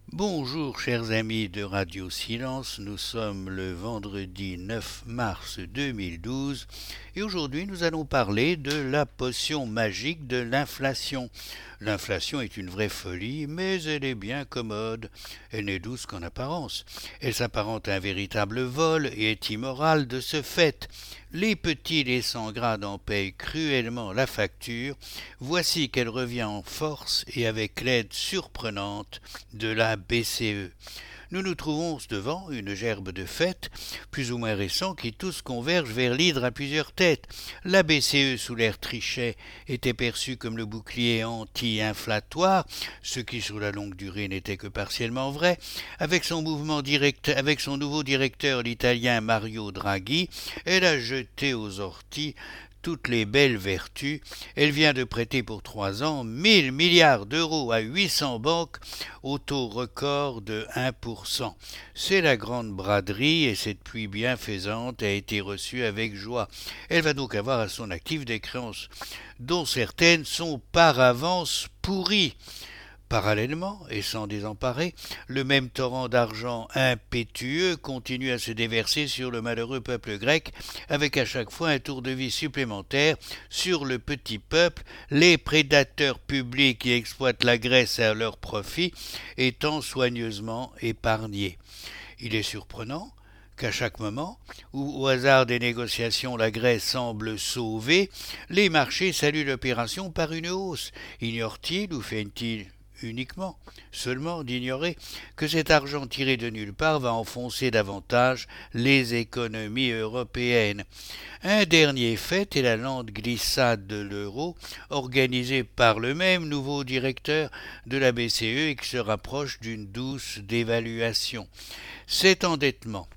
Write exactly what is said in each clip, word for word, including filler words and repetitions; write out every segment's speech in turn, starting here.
Bonjour chers amis de Radio Silence, nous sommes le vendredi neuf mars deux mille douze et aujourd'hui nous allons parler de la potion magique de l'inflation. L'inflation est une vraie folie, mais elle est bien commode. Elle n'est douce qu'en apparence. Elle s'apparente à un véritable vol et est immorale de ce fait. Les petits les sans grade en payent cruellement la facture. Voici qu'elle revient en force et avec l'aide surprenante de la B C E. Nous nous trouvons devant une gerbe de fait, plus ou moins récent, qui tous convergent vers l'hydre à plusieurs têtes. La B C E, sous l'ère Trichet, était perçue comme le bouclier anti-inflatoire, ce qui sur la longue durée n'était que partiellement vrai. Avec son mouvement direct, avec son nouveau directeur, l'italien Mario Draghi, elle a jeté aux orties toutes les belles vertus. Elle vient de prêter pour trois ans mille milliards d'euros à huit cents banques au taux record de un pour cent. C'est la grande braderie et cette pluie bienfaisante a été reçue avec joie. Elle va donc avoir à son actif des créances dont certaines sont par avance pourries. Parallèlement, et sans désemparer, le même torrent d'argent impétueux continue à se déverser sur le malheureux peuple grec, avec à chaque fois un tour de vis supplémentaire sur le petit peuple, les prédateurs publics qui exploitent la Grèce à leur profit étant soigneusement épargnés. Il est surprenant qu'à chaque moment où, au hasard des négociations, la Grèce semble sauvée, les marchés saluent l'opération par une hausse. Ignore-t-il ou fait-il uniquement, seulement d'ignorer que cet argent tiré de nulle part va enfoncer davantage les économies européennes. Un dernier fait est la lente glissade de l'euro organisée par le même nouveau directeur de la B C E et qui se rapproche d'une douce dévaluation. Cet endettement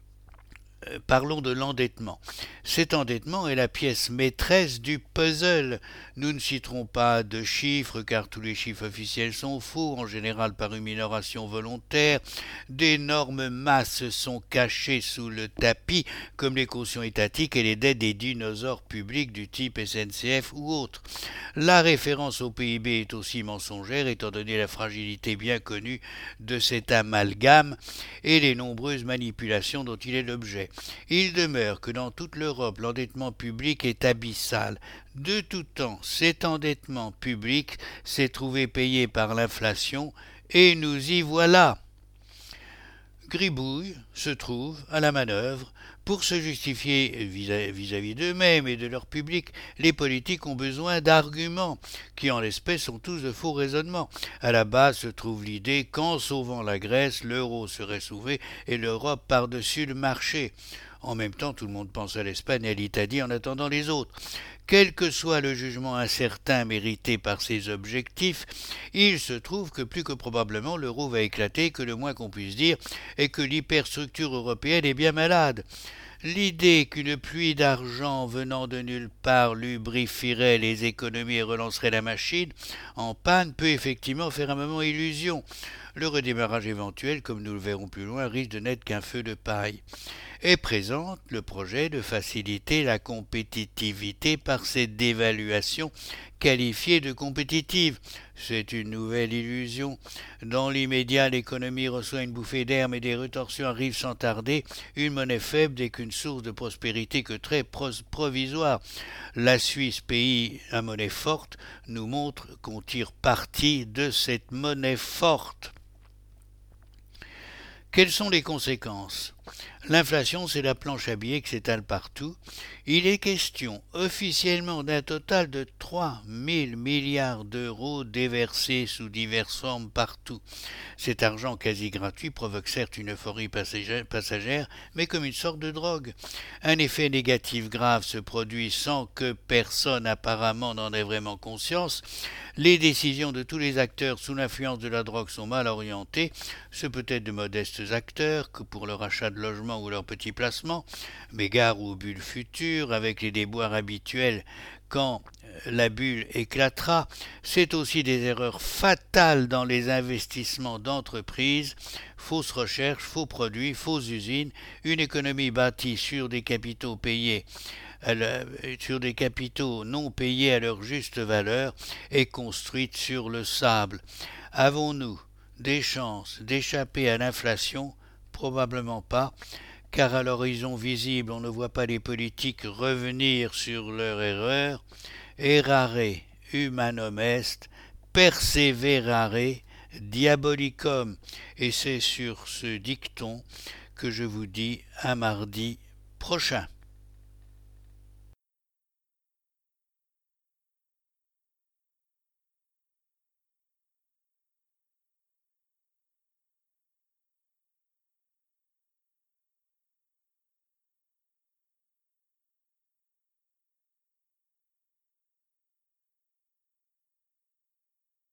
Parlons de l'endettement. Cet endettement est la pièce maîtresse du puzzle. Nous ne citerons pas de chiffres car tous les chiffres officiels sont faux, en général par une minoration volontaire. D'énormes masses sont cachées sous le tapis, comme les cautions étatiques et les dettes des dinosaures publics du type S N C F ou autres. La référence au P I B est aussi mensongère étant donné la fragilité bien connue de cet amalgame et les nombreuses manipulations dont il est l'objet. Il demeure que dans toute l'Europe, l'endettement public est abyssal. De tout temps, cet endettement public s'est trouvé payé par l'inflation, et nous y voilà. Gribouille se trouve à la manœuvre. Pour se justifier vis-à-vis d'eux-mêmes et de leur public, les politiques ont besoin d'arguments, qui en l'espèce sont tous de faux raisonnements. À la base se trouve l'idée qu'en sauvant la Grèce, l'euro serait sauvé et l'Europe par-dessus le marché. En même temps, tout le monde pense à l'Espagne et à l'Italie en attendant les autres. Quel que soit le jugement incertain mérité par ces objectifs, il se trouve que plus que probablement l'euro va éclater, que le moins qu'on puisse dire est que l'hyperstructure européenne est bien malade. L'idée qu'une pluie d'argent venant de nulle part lubrifierait les économies et relancerait la machine en panne peut effectivement faire un moment illusion. Le redémarrage éventuel, comme nous le verrons plus loin, risque de n'être qu'un feu de paille, et présente le projet de faciliter la compétitivité par cette dévaluation qualifiée de compétitive. C'est une nouvelle illusion. Dans l'immédiat, l'économie reçoit une bouffée d'air, mais des rétorsions arrivent sans tarder. Une monnaie faible n'est qu'une source de prospérité que très provisoire. La Suisse, pays à monnaie forte, nous montre qu'on tire parti de cette monnaie forte. Quelles sont les conséquences ? L'inflation, c'est la planche à billets qui s'étale partout. Il est question officiellement d'un total de trois mille milliards d'euros déversés sous diverses formes partout. Cet argent quasi gratuit provoque certes une euphorie passagère, mais comme une sorte de drogue. Un effet négatif grave se produit sans que personne apparemment n'en ait vraiment conscience. Les décisions de tous les acteurs sous l'influence de la drogue sont mal orientées. Ce peut être de modestes acteurs que pour leur achat de logement ou leur petit placement, mais gare aux bulles futures avec les déboires habituels quand la bulle éclatera. C'est aussi des erreurs fatales dans les investissements d'entreprises, fausses recherches, faux produits, fausses usines, une économie bâtie sur des capitaux payés sur des capitaux non payés à leur juste valeur et construite sur le sable. Avons-nous des chances d'échapper à l'inflation? Probablement pas, car à l'horizon visible on ne voit pas les politiques revenir sur leur erreur. Errare humanum est, perseverare diabolicum. Et c'est sur ce dicton que je vous dis à mardi prochain.